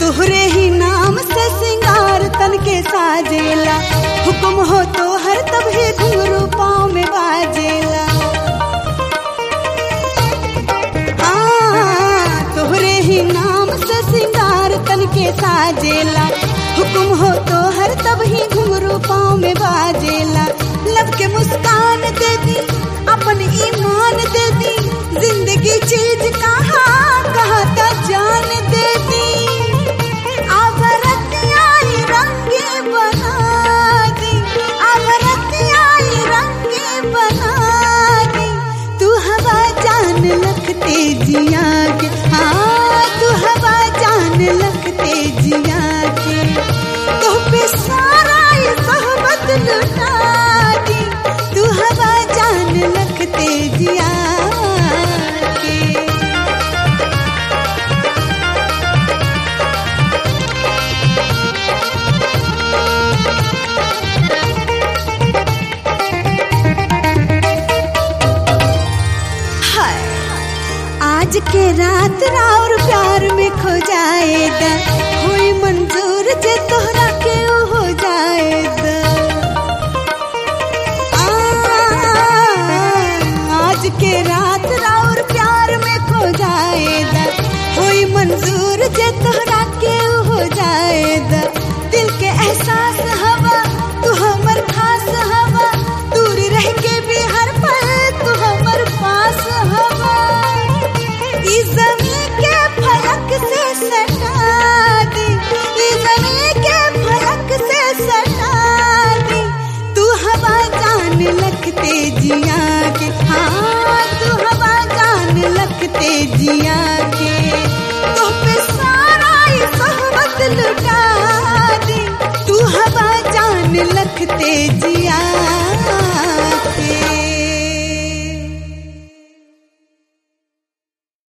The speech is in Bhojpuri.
तोहरे ही नाम से सिंगार तन के साजेला, हुक्म हो तो हर तब ही घुंघरू पाँव में बाजेला। तोहरे ही नाम से सिंगार तन के साजेला, हुक्म हो तो हर तब ही घुंघरू पाँव में बाजेला। लब के मुस्कान दे दी, अपन ईमान दे दी, जिंदगी चीज कहाँ कहाँ तो जान दे दी। आवरतियाई रंगे बना दी, आवरतियाई रंगे बना दी। तू हवा जान लखते जिया के, हाँ तू हवा जान लखते जिया के। तो पे सारा ये सहबत लुटा दी, तू हवा जान लखते जिया के। आज के रात राउर प्यार में खो जाएगा, होई मंजूर जे तोहरा के हो जाएगा। आज के रात राउर प्यार में खो जाएगा, होई मंजूर जे तोहरा के हो जाएगा। दिल के एहसास हवा तू हमर खास हवा, दूर रह के भी हर पल तू हमर पास हवा। इस ज़मीं के फलक से सटा दी, इस ज़मीं के फलक से सटा दी। तू हवा जान लखते जिया के, हाँ तू हवा जान लखते जिया के। तो पे सारा ये सहबत लुटा दी, तू हवा जान लखते जिया